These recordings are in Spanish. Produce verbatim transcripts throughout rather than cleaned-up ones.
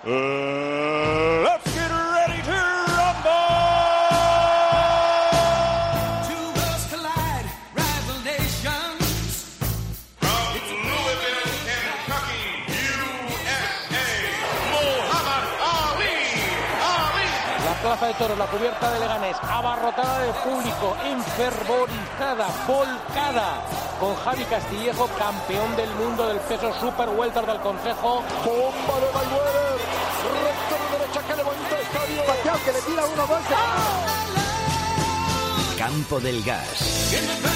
Uh, let's get ready to rumble! Two worlds collide, rival nations. From Louisville, Kentucky, U S A, Muhammad Ali. Ali. La plaza de toros, la cubierta de Leganés, abarrotada de público, enfervorizada, volcada, con Javi Castillejo, campeón del mundo del peso super welter del Consejo. Bomba de Mayweather, recto de derecha que levanta el estadio, Pacquiao que le tira uno, dos. Campo del Gas.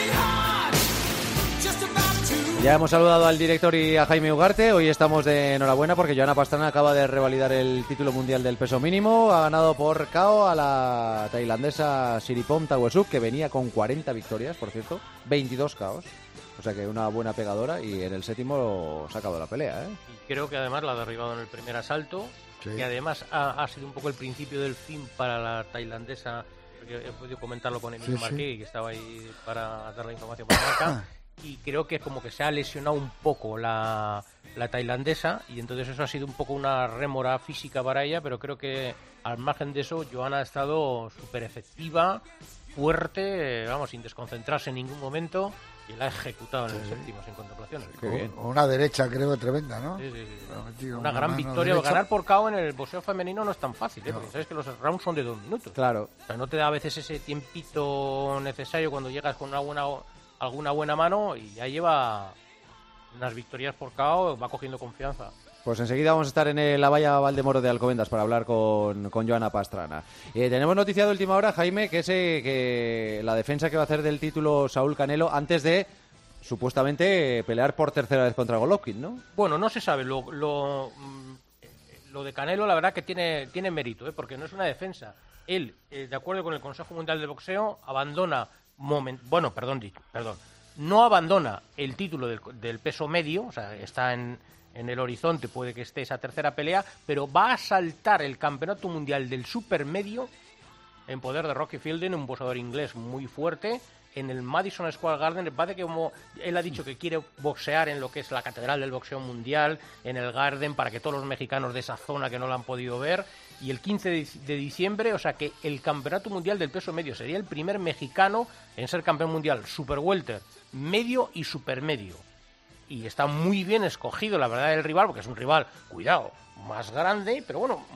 Ya hemos saludado al director y a Jaime Ugarte. Hoy estamos de enhorabuena porque Joana Pastrana acaba de revalidar el título mundial del peso mínimo. Ha ganado por K O a la tailandesa Siripom Tawesuk, que venía con cuarenta victorias, por cierto, veintidós K Os. O sea que una buena pegadora, y en el séptimo ha sacado la pelea, ¿eh? Y creo que además la ha derribado en el primer asalto, sí. Y además ha, ha sido un poco el principio del fin para la tailandesa, porque he podido comentarlo con Emilio sí, Marqué, sí. Que estaba ahí para dar la información para la marca. Y creo que como que se ha lesionado un poco la, la tailandesa, y entonces eso ha sido un poco una rémora física para ella, pero creo que al margen de eso Joana ha estado súper efectiva, fuerte, vamos, sin desconcentrarse en ningún momento, y la ha ejecutado en el sí. séptimo sin contemplaciones. Qué bien. Una derecha creo tremenda, ¿no? Sí, sí, sí. Tío, una, una gran victoria. Derecha. Ganar por K O en el boxeo femenino no es tan fácil, ¿eh? No. Porque sabes que los rounds son de dos minutos. Claro. O sea, no te da a veces ese tiempito necesario cuando llegas con una buena... alguna buena mano, y ya lleva unas victorias por K O, va cogiendo confianza. Pues enseguida vamos a estar en la Valla Valdemoro de Alcobendas para hablar con, con Joana Pastrana. Eh, tenemos noticia de última hora, Jaime, que es eh, que la defensa que va a hacer del título Saúl Canelo antes de supuestamente eh, pelear por tercera vez contra Golovkin, ¿no? Bueno, no se sabe. Lo, lo, lo de Canelo, la verdad que tiene, tiene mérito, ¿eh? Porque no es una defensa. Él, eh, de acuerdo con el Consejo Mundial de Boxeo, abandona Moment, bueno, perdón, perdón, no abandona el título del, del peso medio, o sea, está en, en el horizonte, puede que esté esa tercera pelea, pero va a saltar el campeonato mundial del supermedio en poder de Rocky Fielding, un boxeador inglés muy fuerte, en el Madison Square Garden. Parece que como él ha dicho que quiere boxear en lo que es la catedral del boxeo mundial, en el Garden, para que todos los mexicanos de esa zona que no lo han podido ver. Y el quince de diciembre, o sea que el campeonato mundial del peso medio sería el primer mexicano en ser campeón mundial super welter, medio y supermedio. Y está muy bien escogido, la verdad, el rival, porque es un rival, cuidado, más grande, pero bueno,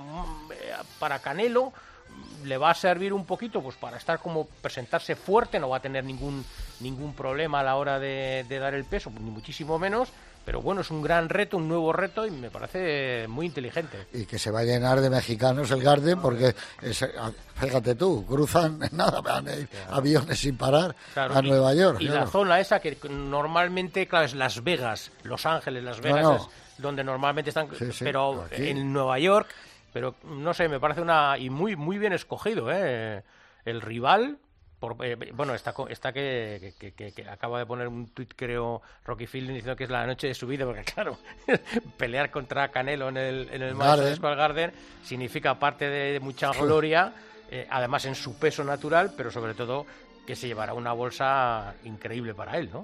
para Canelo le va a servir un poquito pues para estar como presentarse fuerte, no va a tener ningún ningún problema a la hora de, de dar el peso, ni muchísimo menos, pero bueno, es un gran reto, un nuevo reto, y me parece muy inteligente. Y que se va a llenar de mexicanos el Garden, porque es, fíjate tú, cruzan nada, van aviones sin parar, claro, a y, Nueva York. Y claro. La zona esa que normalmente, claro, es Las Vegas, Los Ángeles, Las Vegas no, no. es donde normalmente están, sí, sí, pero en Nueva York. Pero no sé, me parece una... y muy muy bien escogido, ¿eh? El rival, por, eh, bueno, está, está que, que, que, que acaba de poner un tuit, creo, Rocky Fielding, diciendo que es la noche de su vida, porque claro, pelear contra Canelo en el, en el Madison Square Garden significa, aparte de mucha gloria, eh, además en su peso natural, pero sobre todo que se llevará una bolsa increíble para él, ¿no?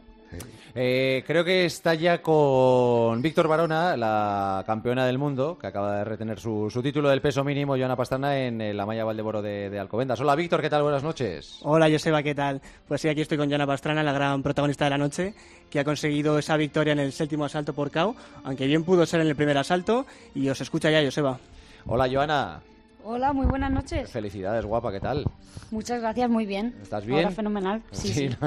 Eh, creo que está ya con Víctor Barona, la campeona del mundo, que acaba de retener su, su título del peso mínimo, Joana Pastrana, en, en la Malla Valdemoro de, de Alcobendas. Hola, Víctor, ¿qué tal? Buenas noches. Hola, Joseba, ¿qué tal? Pues sí, aquí estoy con Joana Pastrana, la gran protagonista de la noche, que ha conseguido esa victoria en el séptimo asalto por K O, aunque bien pudo ser en el primer asalto, y os escucha ya, Joseba. Hola, Joana. Hola, muy buenas noches. Felicidades, guapa, ¿qué tal? Muchas gracias, muy bien. ¿Estás bien? Ahora fenomenal, sí, sí. sí. ¿No?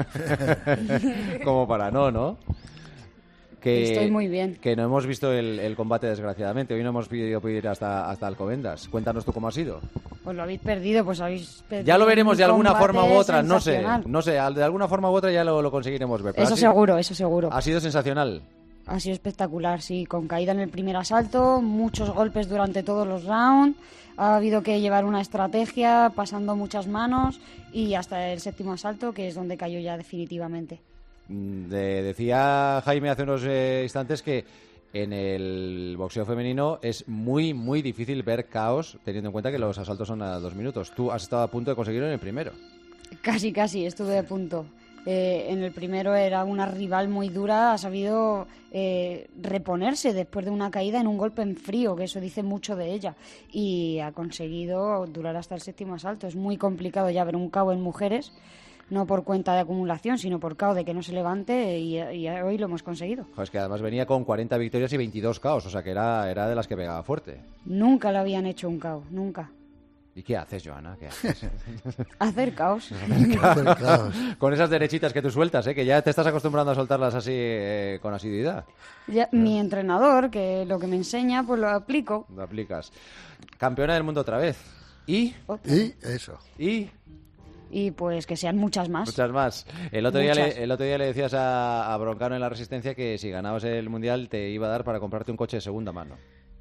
Como para no, ¿no? Que, Estoy muy bien. Que no hemos visto el, el combate, desgraciadamente. Hoy no hemos podido ir hasta, hasta Alcobendas. Cuéntanos tú cómo ha sido. Pues lo habéis perdido, pues habéis perdido. Ya lo veremos de alguna forma u otra, no sé. No sé, de alguna forma u otra ya lo, lo conseguiremos ver. Eso sido, seguro, eso seguro. Ha sido sensacional. Ha sido espectacular, sí, con caída en el primer asalto, muchos golpes durante todos los rounds, ha habido que llevar una estrategia, pasando muchas manos, y hasta el séptimo asalto, que es donde cayó ya definitivamente. De, decía Jaime hace unos eh, instantes que en el boxeo femenino es muy, muy difícil ver caos, teniendo en cuenta que los asaltos son a dos minutos. Tú has estado a punto de conseguirlo en el primero. Casi, casi, estuve a punto. Eh, en el primero era una rival muy dura, ha sabido eh, reponerse después de una caída en un golpe en frío, que eso dice mucho de ella, y ha conseguido durar hasta el séptimo asalto. Es muy complicado ya ver un K O en mujeres, no por cuenta de acumulación, sino por K O de que no se levante, y, y hoy lo hemos conseguido. Joder, es que además venía con cuarenta victorias y veintidós K Os, o sea que era, era de las que pegaba fuerte. Nunca le habían hecho un K O, nunca. ¿Y qué haces, Joana? ¿Qué haces? Hacer caos. Hacer caos. Con esas derechitas que tú sueltas, ¿eh? Que ya te estás acostumbrando a soltarlas así eh, con asiduidad. Ya, mi entrenador, que lo que me enseña, pues lo aplico. Lo aplicas. Campeona del mundo otra vez. ¿Y? Y eso. ¿Y? Y pues que sean muchas más. Muchas más. El otro, día Muchas. le, el otro día le decías a, a Broncano en la Resistencia que si ganabas el Mundial te iba a dar para comprarte un coche de segunda mano.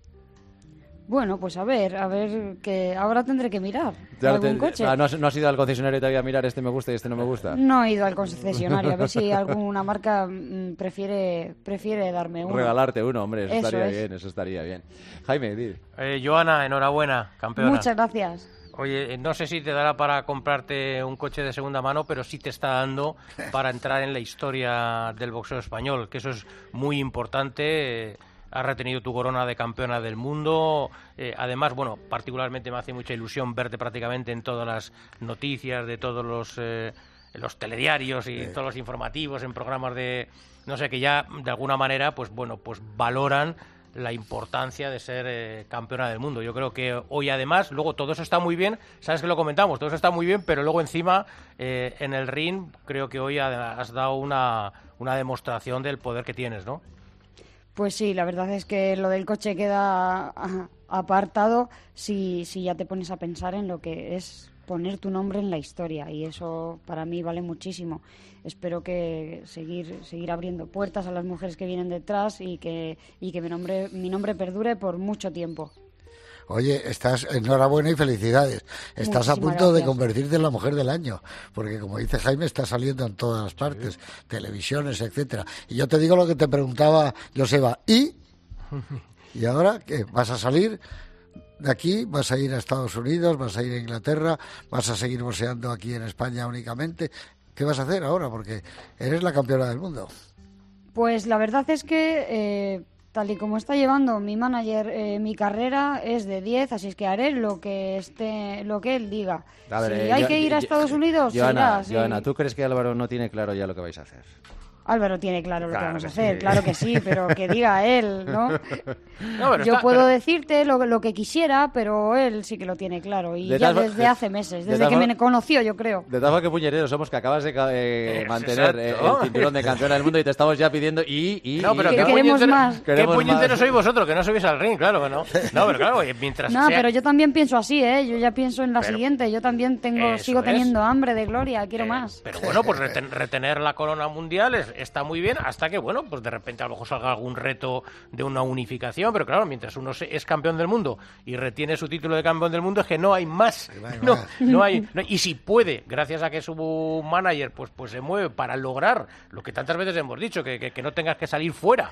Bueno, pues a ver, a ver, que ahora tendré que mirar Claro, algún te- coche. ah, ¿no, has, no has ido al concesionario todavía a mirar este me gusta y este no me gusta? No he ido al concesionario, a ver si alguna marca mm, prefiere prefiere darme uno. Regalarte uno, hombre, eso, Eso estaría es. bien, eso estaría bien. Jaime, di. Eh, Joana, enhorabuena, campeona. Muchas gracias. Oye, eh, no sé si te dará para comprarte un coche de segunda mano, pero sí te está dando para entrar en la historia del boxeo español, que eso es muy importante. Eh, has retenido tu corona de campeona del mundo. Eh, además, bueno, particularmente me hace mucha ilusión verte prácticamente en todas las noticias de todos los, eh, los telediarios y todos los informativos, en programas de, no sé, que ya de alguna manera, pues bueno, pues valoran la importancia de ser eh, campeona del mundo. Yo creo que hoy además, luego todo eso está muy bien, sabes que lo comentamos, todo eso está muy bien, pero luego encima eh, en el ring creo que hoy ha- has dado una, una demostración del poder que tienes, ¿no? Pues sí, la verdad es que lo del coche queda ah, apartado si, si ya te pones a pensar en lo que es poner tu nombre en la historia, y eso para mí vale muchísimo. Espero que seguir seguir abriendo puertas a las mujeres que vienen detrás y que y que mi nombre mi nombre perdure por mucho tiempo. Oye, estás enhorabuena y felicidades. Estás a Muchísimas punto de gracias. convertirte en la mujer del año, porque como dice Jaime, está saliendo en todas las partes, televisiones, etcétera. Y yo te digo lo que te preguntaba Joseba, ¿y? ¿Y ahora qué? ¿Vas a salir de aquí? ¿Vas a ir a Estados Unidos? ¿Vas a ir a Inglaterra? ¿Vas a seguir boxeando aquí en España únicamente? ¿Qué vas a hacer ahora? Porque eres la campeona del mundo. Pues la verdad es que eh, tal y como está llevando mi manager eh, mi carrera es de diez, así es que haré lo que esté lo que él diga. A ver, si eh, hay yo- que ir a yo- Estados Unidos, se Joana, irá, sí. Joana, ¿tú crees que Álvaro no tiene claro ya lo que vais a hacer? Álvaro tiene claro lo Claro que vamos que a hacer, sí. claro que sí, pero que diga él, ¿no? No, pero Yo está- puedo pero- decirte lo, lo que quisiera, pero él sí que lo tiene claro, y De ya todas- desde de- hace meses, de desde todas que for- me conoció, yo creo. De todas formas, qué puñeteros somos que acabas de ca- eh, Eh, mantener eh, exacto. el cinturón de campeona del mundo y te estamos ya pidiendo y... y No, pero y- Que qué queremos puñetero- más. ¿Qué Queremos puñeteros más. sois vosotros, que no subís al ring? Claro que no. No, pero claro, oye, mientras No, sea... pero yo también pienso así, ¿eh? Yo ya pienso en la Pero- siguiente, yo también tengo Eso sigo es. teniendo hambre de gloria, quiero Eh, más. Pero bueno, pues reten- retener la corona mundial es- está muy bien, hasta que, bueno, pues de repente a lo mejor salga algún reto de una unificación, pero claro, mientras uno se- es campeón del mundo y retiene su título de campeón del mundo, es que no hay más. no hay No, más. no hay, no- y si puede, gracias a que su manager pues, pues se mueve para lograr lo que tantas veces hemos dicho, que, que- que no tengas que salir fuera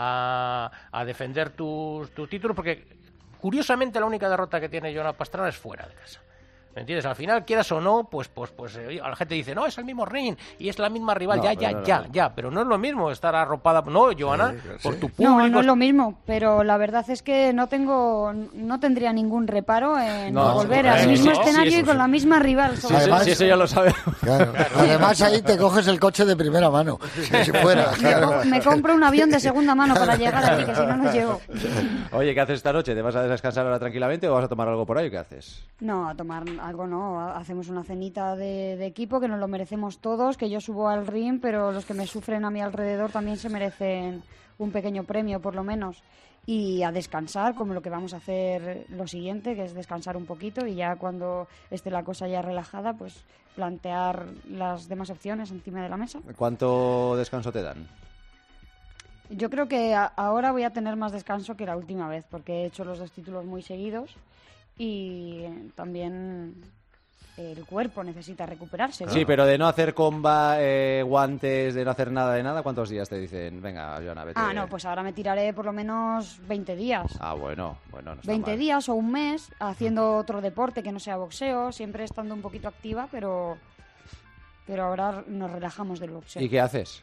a, a defender tus tu títulos, porque curiosamente la única derrota que tiene Joana Pastrana es fuera de casa. ¿Me entiendes? Al final, quieras o no, pues, pues, pues, eh, la gente dice, no, es el mismo ring y es la misma rival. No, ya, pero ya, no, ya, no. ya. Pero no es lo mismo estar arropada, no, Joana, Sí, por sí. tu público. No, no es lo mismo, pero la verdad es que no tengo, no tendría ningún reparo en No, volver sí, al sí, mismo sí, escenario sí, y sí. con la misma rival. Sí, sobre sí, todo. Además- sí, eso ya lo sabe. Claro. Además ahí te coges el coche de primera mano, si fuera. Me, claro. co- me compro un avión de segunda mano para llegar aquí, que si no, no llego. Oye, ¿qué haces esta noche? ¿Te vas a descansar ahora tranquilamente o vas a tomar algo por ahí o qué haces? No, a tomar algo no. Ha- Hacemos una cenita de, de equipo que nos lo merecemos todos, que yo subo al ring, pero los que me sufren a mi alrededor también se merecen un pequeño premio, por lo menos. Y a descansar, como lo que vamos a hacer lo siguiente, que es descansar un poquito y ya cuando esté la cosa ya relajada, pues plantear las demás opciones encima de la mesa. ¿Cuánto descanso te dan? Yo creo que a- ahora voy a tener más descanso que la última vez, porque he hecho los dos títulos muy seguidos y eh, también el cuerpo necesita recuperarse. ¿no? Sí, pero de no hacer comba, eh, guantes, de no hacer nada de nada, ¿cuántos días te dicen? Venga, Joana, vete. Ah, no, pues ahora me tiraré por lo menos veinte días. Ah, bueno, bueno, no está veinte mal. días o un mes haciendo otro deporte que no sea boxeo, siempre estando un poquito activa, pero pero ahora nos relajamos del boxeo. ¿Y qué haces?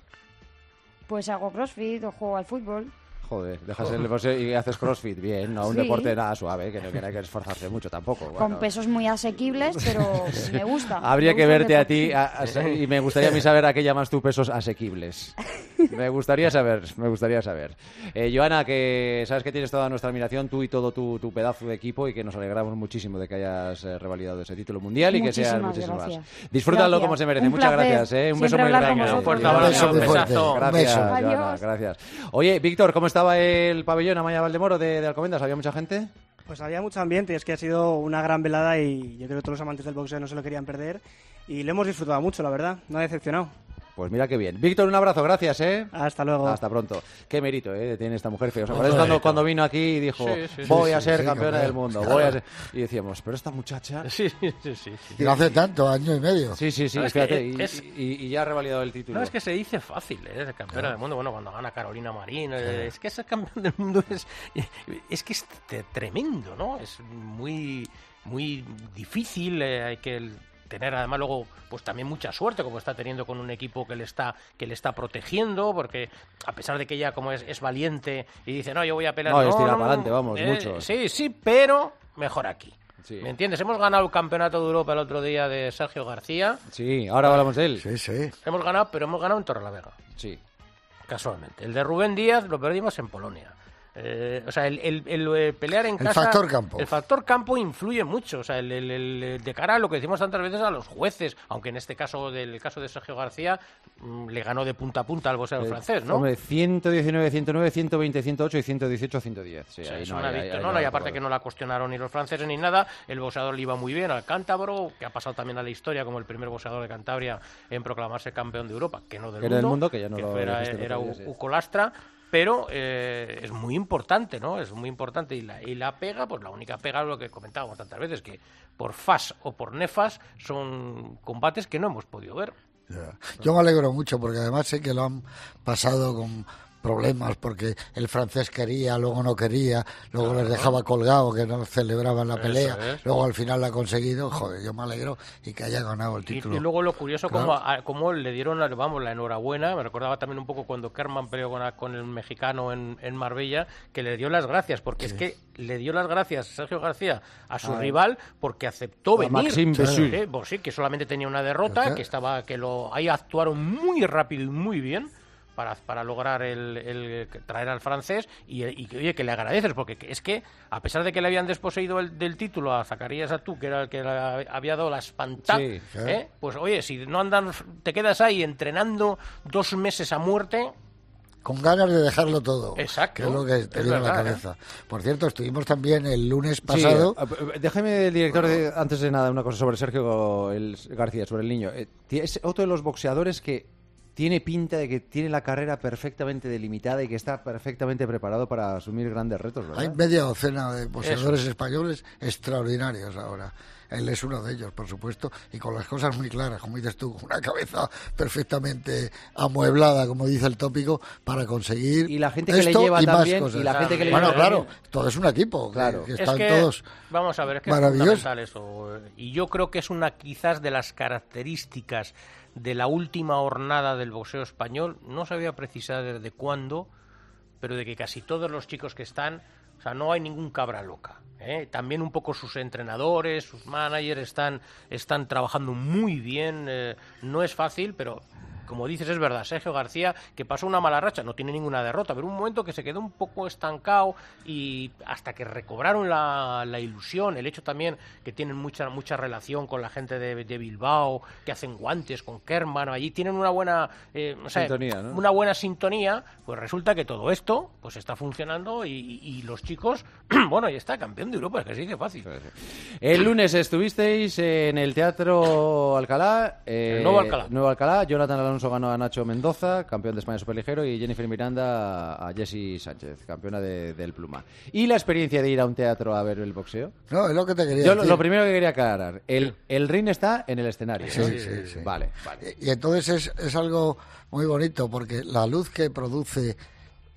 Pues hago crossfit o juego al fútbol. Joder, dejas el boxeo y haces crossfit, bien, no un Sí. deporte nada suave, que no, que no hay que esforzarse mucho tampoco. Bueno. Con pesos muy asequibles, pero me gusta. Habría me que gusta el verte a deporte. ti a- a- y me gustaría a mí saber a qué llamas tú pesos asequibles. Me gustaría saber, me gustaría saber. Eh, Joana, que sabes que tienes toda nuestra admiración, tú y todo tu, tu pedazo de equipo, y que nos alegramos muchísimo de que hayas eh, revalidado ese título mundial y que sean Muchísimas muchísimas gracias. más. Disfrútalo Gracias. como se merece. Un Muchas placer. gracias. ¿eh? Un beso Siempre muy hablar con grande. Un fuerte vosotros. abrazo, Un un beso muy fuerte. besazo. Un Gracias, beso. Joana, Adiós. gracias. Oye, Víctor, ¿cómo estaba el pabellón Amaya Valdemoro de, de Alcobendas? ¿Había mucha gente? Pues había mucho ambiente, es que ha sido una gran velada y yo creo que todos los amantes del boxeo no se lo querían perder y lo hemos disfrutado mucho, la verdad, no ha decepcionado. Pues mira qué bien. Víctor, un abrazo, gracias, ¿eh? Hasta luego. Hasta pronto. Qué mérito, ¿eh? Tiene esta mujer. ¿Os acordáis cuando, cuando vino aquí y dijo, Sí, sí, voy sí, a sí, ser sí, campeona campeón. del mundo, Claro. voy a ser... Y decíamos, pero esta muchacha... Sí, sí, sí, sí. Y no hace tanto, año y medio. Sí, sí, sí, No, es que fíjate, y, es- y- y ya ha revalidado el título. No, es que se dice fácil, ¿eh? De campeona del mundo. Bueno, cuando gana Carolina Marín, eh, es que ser campeón del mundo es, es que es te- tremendo, ¿no? Es muy, muy difícil, eh, hay que el- tener además luego pues también mucha suerte, como está teniendo con un equipo que le está que le está protegiendo, porque a pesar de que ella como es, es valiente y dice, no, yo voy a pelear... No, es tirar para adelante, vamos, eh, mucho. Sí, sí, pero mejor aquí. Sí. ¿Me entiendes? Hemos ganado el campeonato de Europa el otro día de Sergio García. Sí, ahora hablamos de él. Sí, sí. Hemos ganado, pero hemos ganado en Torrelavega. Sí. Casualmente. El de Rubén Díaz lo perdimos en Polonia. Eh, o sea, el, el- el, eh, pelear en El casa... factor campo. El factor campo influye mucho. O sea, el, el- el- de cara a lo que decimos tantas veces a los jueces, aunque en este caso, del caso de Sergio García, mm, le ganó de punta a punta al boxeador Eh, francés, ¿no? Hombre, ciento diecinueve, ciento nueve, ciento veinte, ciento ocho y ciento dieciocho, ciento diez. Sí, O sea, ahí es no una hay- ahí- victoria, ahí ¿no? no Y hay aparte poco. que no la cuestionaron ni los franceses ni nada, el boxeador le iba muy bien al cántabro, que ha pasado también a la historia como el primer boxeador de Cantabria en proclamarse campeón de Europa, que no del Era mundo, del mundo, que ya no lo fuera- dijiste el era otro día, sí. Uco Lastra, pero eh, es muy importante, ¿no? Es muy importante. Y la, y la pega, pues la única pega es lo que comentábamos tantas veces, que por fas o por nefas son combates que no hemos podido ver. Ya. Yo me alegro mucho porque además sé que lo han pasado con problemas porque el francés quería, luego no quería, luego les dejaba colgado, que no celebraban la Eso pelea, es. luego al final la ha conseguido. Joder, yo me alegro y que haya ganado el Y, título. y luego lo curioso, Claro. como, a- como le dieron la, vamos, la enhorabuena, me recordaba también un poco cuando Kerman peleó con, a- con el mexicano en, en Marbella, que le dio las gracias, porque es que le dio las gracias Sergio García a su Ah. rival porque aceptó A venir. Maxime Bessu. Eh, pues sí, que solamente tenía una derrota, Ajá. que estaba que lo ahí actuaron muy rápido y muy bien. Para, para lograr el, el traer al francés y, y que oye que le agradeces porque es que a pesar de que le habían desposeído el, del título a Zacarías Atú, que era el que le había dado la espantada, Sí, claro. ¿eh? Pues oye, si no andan, te quedas ahí entrenando dos meses a muerte. Con ganas de dejarlo todo. Exacto, Que es lo que te es viene a la verdad, cabeza. Por cierto, estuvimos también el lunes Sí, pasado. eh, déjame, director, de- antes de nada, una cosa sobre Sergio el, García, sobre el niño. Eh, tie- es otro de los boxeadores que tiene pinta de que tiene la carrera perfectamente delimitada y que está perfectamente preparado para asumir grandes retos, ¿verdad? Hay media docena de boxeadores españoles extraordinarios ahora. Él es uno de ellos, por supuesto, y con las cosas muy claras, como dices tú, con una cabeza perfectamente amueblada, como dice el tópico, para conseguir Y la gente que le esto lleva y más también, cosas. y la gente que le Bueno, lleva claro, también. todo es un equipo, que- Claro. que, Es están que, todos vamos a ver, es que es maravillosos. fundamental eso. Y yo creo que es una quizás de las características de la última hornada del boxeo español. No sabía precisar desde cuándo, pero de que casi todos los chicos que están, o sea, no hay ningún cabra loca. ¿eh? También un poco sus entrenadores, sus managers están, están trabajando muy bien. eh, no es fácil, pero como dices, es verdad. Sergio García, que pasó una mala racha, no tiene ninguna derrota, pero un momento que se quedó un poco estancado y hasta que recobraron la, la ilusión, el hecho también que tienen mucha mucha relación con la gente de, de Bilbao, que hacen guantes con Kerman, allí tienen una buena eh, o sea, Sintonía, ¿no? una buena sintonía, pues resulta que todo esto pues está funcionando y, y- y los chicos, bueno, ya está, campeón de Europa, es que se dice fácil. El lunes estuvisteis en el Teatro Alcalá. eh, El Nuevo Alcalá. Nuevo Alcalá. Jonathan Alonso ganó a Nacho Mendoza, campeón de España superligero, y Jennifer Miranda a Jessie Sánchez, campeona de- del Pluma. ¿Y la experiencia de ir a un teatro a ver el boxeo? No, es lo que te quería Yo lo, decir. lo primero que quería aclarar, el, el ring está en el escenario. Sí, ¿no? sí, sí. Vale, vale. Y entonces es, es algo muy bonito porque la luz que produce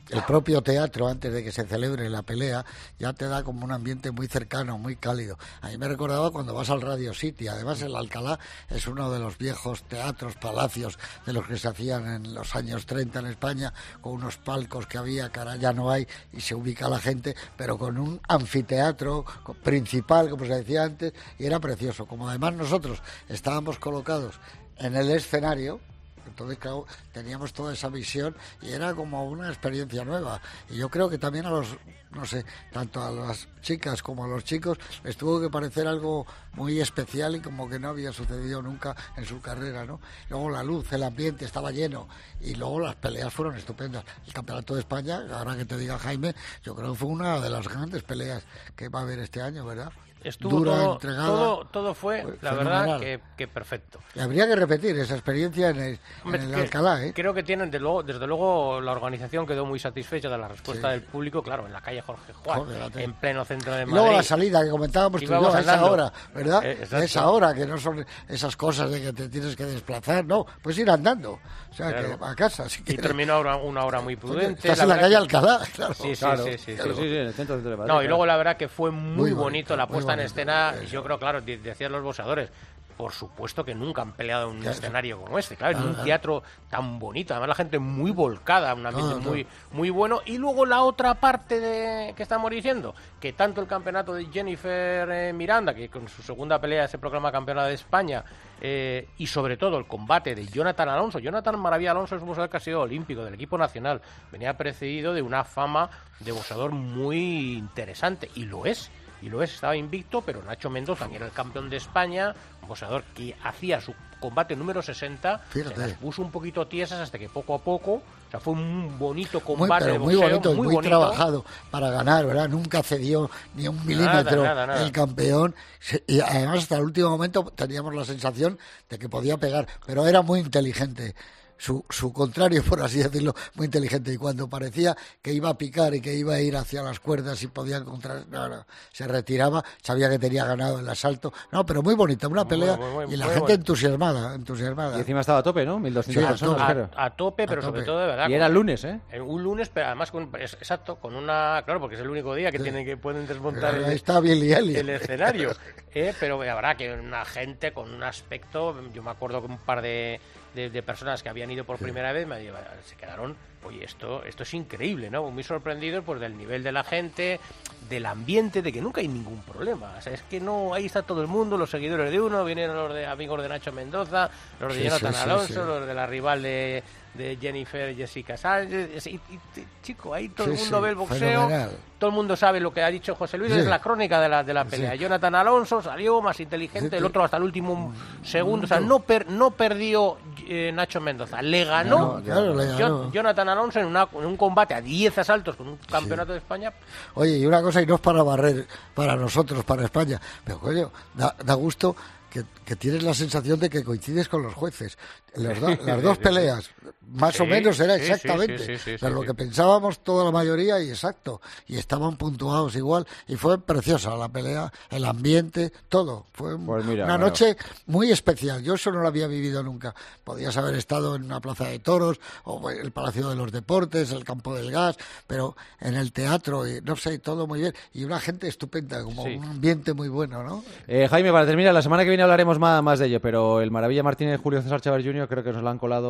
el propio teatro, antes de que se celebre la pelea, ya te da como un ambiente muy cercano, muy cálido. A mí me recordaba cuando vas al Radio City. Además, el Alcalá es uno de los viejos teatros, palacios, de los que se hacían en los años treinta en España, con unos palcos que había, que ahora ya no hay, y se ubica la gente, pero con un anfiteatro principal, como se decía antes, y era precioso. Como además nosotros estábamos colocados en el escenario, entonces, claro, teníamos toda esa visión y era como una experiencia nueva. Y yo creo que también a los, no sé, tanto a las chicas como a los chicos les tuvo que parecer algo muy especial y como que no había sucedido nunca en su carrera, ¿no? Luego la luz, el ambiente estaba lleno y luego las peleas fueron estupendas. El Campeonato de España, ahora que te diga Jaime, yo creo que fue una de las grandes peleas que va a haber este año, ¿verdad? Estuvo Dura, todo, entregada, todo, todo fue, fue la fenomenal. verdad, que, que perfecto. Y habría que repetir esa experiencia en el, Hombre, en el que- Alcalá, ¿eh? Creo que tienen, desde luego, desde luego, la organización quedó muy satisfecha de la respuesta Sí. del público, claro, en la calle Jorge Juan, Joder, en pleno centro de Y Madrid. luego la salida que comentábamos tú y yo, Íbamos a esa andando. hora, ¿verdad? Eh, exacto. A esa hora, que no son esas cosas de que te tienes que desplazar, no, pues ir andando, o sea, Claro. que a casa, si Y quieres. terminó una, una hora muy prudente. Estás en la verdad calle que- Alcalá, claro. Sí, sí, claro, sí, sí, claro. Sí, sí, en el centro de Madrid. No, y claro. luego la verdad que fue muy, Muy bonito, bonito la muy puesta en bonito. escena. Eso. Yo creo, claro, de- decían los boxeadores, por supuesto que nunca han peleado en un Claro. escenario como este, claro, en un Claro. teatro tan bonito, además la gente muy volcada, un ambiente Claro, muy muy bueno. Y luego la otra parte de que estamos diciendo, que tanto el campeonato de Jennifer eh, Miranda, que con su segunda pelea se proclama campeona de España, eh, y sobre todo el combate de Jonathan Alonso. Jonathan Maravilla Alonso es un boxeador que ha sido olímpico del equipo nacional, venía precedido de una fama de boxeador muy interesante, y lo es. Y lo es, estaba invicto, pero Nacho Mendoza, que era el campeón de España, un boxeador que hacía su combate número sesenta, Fíjate. se las puso un poquito tiesas hasta que poco a poco, o sea, fue un bonito Muy, combate pero de muy boxeo, bonito y muy, muy, bonito. trabajado para ganar, ¿verdad? Nunca cedió ni un milímetro nada, nada. el campeón. Se- Y además hasta el último momento teníamos la sensación de que podía pegar, pero era muy inteligente. Su, su contrario, por así decirlo, muy inteligente. Y cuando parecía que iba a picar y que iba a ir hacia las cuerdas y podía encontrar... No, no, se retiraba, sabía que tenía ganado el asalto. No, pero muy bonita, una Muy, pelea muy, muy, y la muy gente bonita. entusiasmada, entusiasmada. Y encima estaba a tope, ¿no? mil doscientas Sí, a personas, tope. creo. A, a tope, pero A sobre tope. todo de verdad. Y era con- el lunes, ¿eh? en un lunes, pero además con es- exacto, con una, claro, porque es el único día que tienen que pueden desmontar Ahí el, está Billy Elliot. el escenario, eh, pero la verdad que una gente con un aspecto, yo me acuerdo que un par de, de, de personas que habían ido por primera vez me lleva- se quedaron, oye, esto esto es increíble, ¿no? Muy sorprendidos pues del nivel de la gente, del ambiente, de que nunca hay ningún problema, o sea, es que no, ahí está todo el mundo, los seguidores de uno, vienen los de amigos de Nacho Mendoza, los de Sí, Jonathan sí, sí, Alonso, sí. los de la rival de, de Jennifer Jessica Sánchez, y, y- y, chico, ahí todo el Sí, mundo sí, ve el boxeo, fenomenal. todo el mundo sabe lo que ha dicho José Luis, Sí. es la crónica de la, de la pelea. Sí. Jonathan Alonso salió más inteligente, Sí, el sí. otro hasta el último segundo, o sea, no, per- no perdió eh, Nacho Mendoza, le ganó, No, claro, le Jo- ganó. Jonathan Alonso en, una- en un combate a diez asaltos con un campeonato de España. Oye, y una cosa, y no es para barrer para nosotros, para España, pero coño, da, da gusto que, que tienes la sensación de que coincides con los jueces. Los do- las dos peleas, más Sí, o menos era sí, sí, exactamente, sí, sí, sí, pero sí, lo sí. que pensábamos toda la mayoría y exacto, y estaban puntuados igual, y fue preciosa la pelea, el ambiente, todo. Fue un- Pues mira, una bueno. noche muy especial. Yo eso no lo había vivido nunca. Podías haber estado en una plaza de toros, o el Palacio de los Deportes, el Campo del Gas, pero en el teatro, y no sé, todo muy bien, y una gente estupenda, como Sí. un ambiente muy bueno, ¿no? Eh, Jaime, para terminar, la semana que viene hablaremos más, más de ello, pero el Maravilla Martínez Julio César Chávez junior creo que nos lo han colado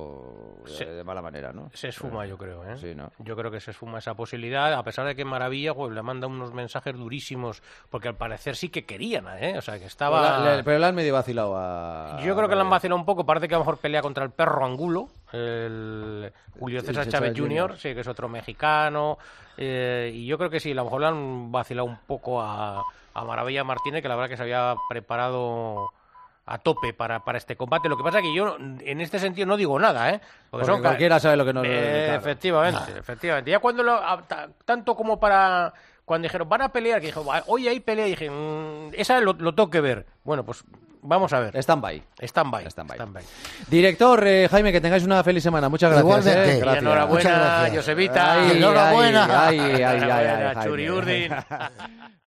eh, Sí. de mala manera, ¿no? Se esfuma, yo creo, ¿eh? Sí, ¿no? Yo creo que se esfuma esa posibilidad, a pesar de que Maravilla pues, le manda unos mensajes durísimos, porque al parecer sí que querían, ¿eh? O sea, que estaba... Pero, la- le, pero le han medio vacilado a... Yo creo que le han a- vacilado un poco. Parece que a lo mejor pelea contra el perro Angulo, el Julio Sí, César sí, Chávez Chávez junior, junior. sí, que es otro mexicano. eh, y yo creo que sí, a lo mejor le han vacilado un poco a, a Maravilla Martínez, que la verdad que se había preparado a tope para, para este combate. Lo que pasa es que yo en este sentido no digo nada, ¿eh? Porque son ca- cualquiera sabe lo que no... Eh, claro. Efectivamente, efectivamente. Ya cuando lo, a- ta- tanto como para cuando dijeron van a pelear, que dijo, "Va, oye, hay pelea", y dije, "Mm, esa lo, lo tengo que ver". Bueno, pues vamos a ver. Stand-by. Stand-by. Stand-by. stand-by. Director, eh, Jaime, que tengáis una feliz semana. Muchas gracias. Igualmente. eh. Y Y Gracias. Muchas enhorabuena, gracias. Josevita. Ay, Enhorabuena. Ay, ay, ay, ay, Enhorabuena, Jaime. Churi Urdin.